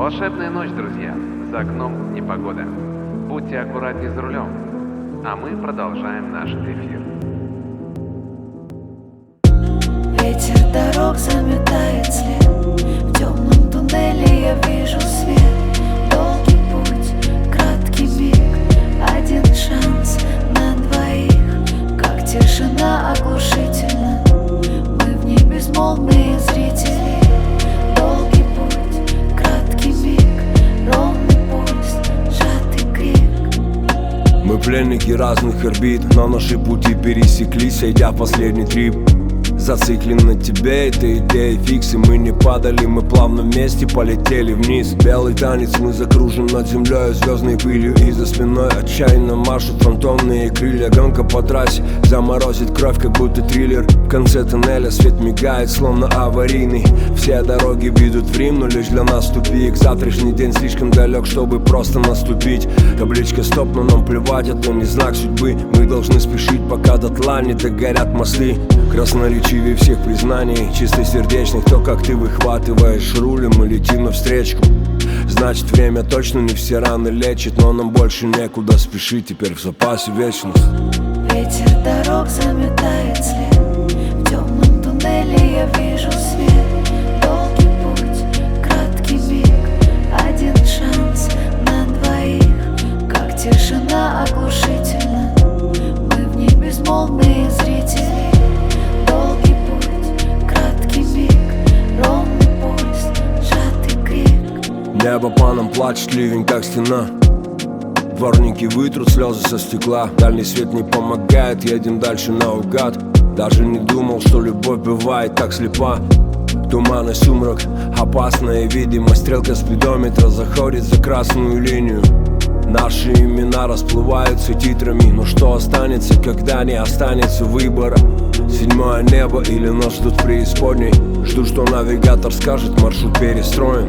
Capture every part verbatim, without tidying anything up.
Волшебная ночь, друзья. За окном непогода. Будьте аккуратнее за рулем. А мы продолжаем наш эфир. Ветер дорог заметает след. В темном туннеле я вижу свет. Долгий путь, краткий миг, один шанс на двоих. Как тишина оглушительна. Мы в ней безмолвные зрители. Долгий путь, краткий миг, ровный пульс, сжатый крик. Мы пленники разных орбит, но наши пути пересеклись, сойдя в последний трип. Зациклен на тебе, эта идея фикс, и мы не падали, мы плавно вместе полетели вниз. Белый танец, мы закружим над землей звездной пылью, и за спиной отчаянно машут фантомные крылья. Гонка по трассе заморозит кровь, как будто триллер. В конце тоннеля свет мигает, словно аварийный. Все дороги ведут в Рим, но лишь для нас тупик. Завтрашний день слишком далек, чтобы просто наступить. Табличка стоп, но нам плевать, это не знак судьбы. Мы должны спешить, пока дотла не догорят мосты. Красноречивее всех признаний, чистосердечных, то, как ты выхватываешь руль, мы летим навстречу. Значит, время точно не все раны лечит, но нам больше некуда спешить, теперь в запасе вечность. Ветер дорог заметает след. В темном туннеле я вижу свет. Долгий путь, краткий миг, один шанс на двоих. Как тишина оглушительна. Мы в ней безмолвные зрители. Долгий путь, краткий миг, ровный пульс, сжатый крик. Небо по нам плачет, ливень как стена. Дворники вытрут слезы со стекла. Дальний свет не помогает, едем дальше наугад. Даже не думал, что любовь бывает так слепа. Туман и сумрак, опасная видимость. Стрелка спидометра заходит за красную линию. Наши имена расплываются титрами. Но что останется, когда не останется выбора? Седьмое небо или нас ждут в преисподней? Жду, что навигатор скажет, маршрут перестроен.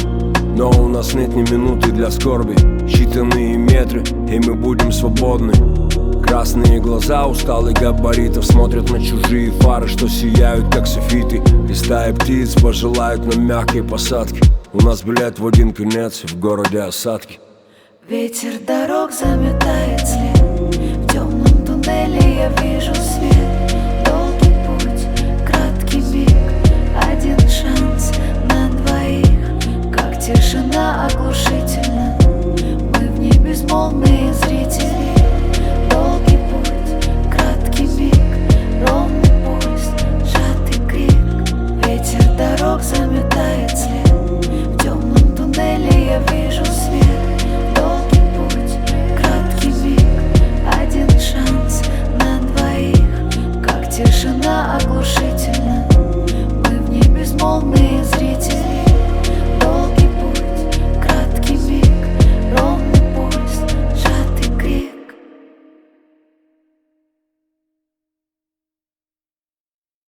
Но у нас нет ни минуты для скорби. Считанные метры, и мы будем свободны. Красные глаза усталых габаритов смотрят на чужие фары, что сияют как софиты. И стаи птиц пожелают нам мягкой посадки. У нас билет в один конец, в городе осадки. Ветер дорог заметает след. В темном туннеле я вижу свет. Долгий путь, краткий миг, один шанс на двоих. Как тишина оглушительна. Мы в ней безмолвные